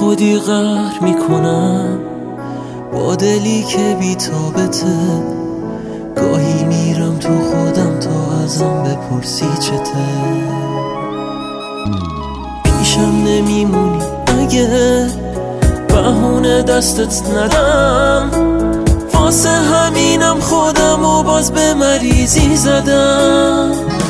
خودی قهر میکنم با دلی که بی‌تابته. گاهی میرم تو خودم تا ازم بپرسی چته. پیشم نمیمونی اگه بهونه دستت ندم، واسه همینم خودم و باز به مریضی زدم.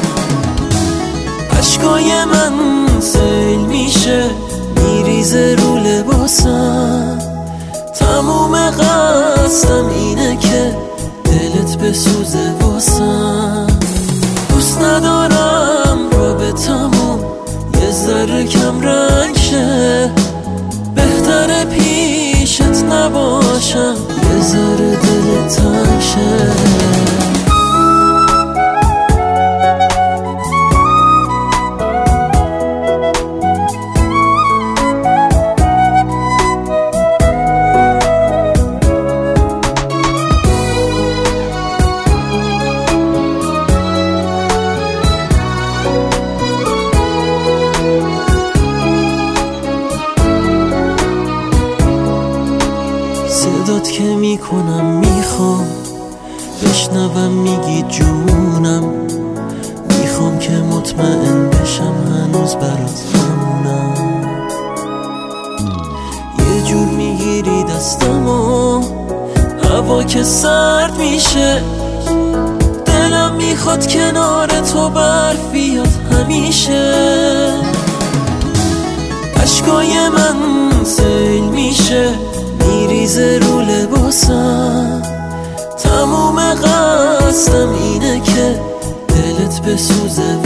عشقای من سیل میشه میریزه رو لباسم، تموم قصدم اینه که دلت بسوزه واسم. دوست ندارم رابطمون یه ذره کم رنگ شه، بهتره پیشت نباشم یه ذره دلت تنگ شه. صدات که میکنم میخوام بشنوم میگی جونم، میخوام که مطمئن بشم هنوز برات همونم. یه جور میگیری دستمو هوا که سرد میشه، دلم میخواد کنار تو برف بیاد همیشه. عشقای من سیل میشه میریزه رو لباسم، تموم قصدم اینه که دلت بسوزه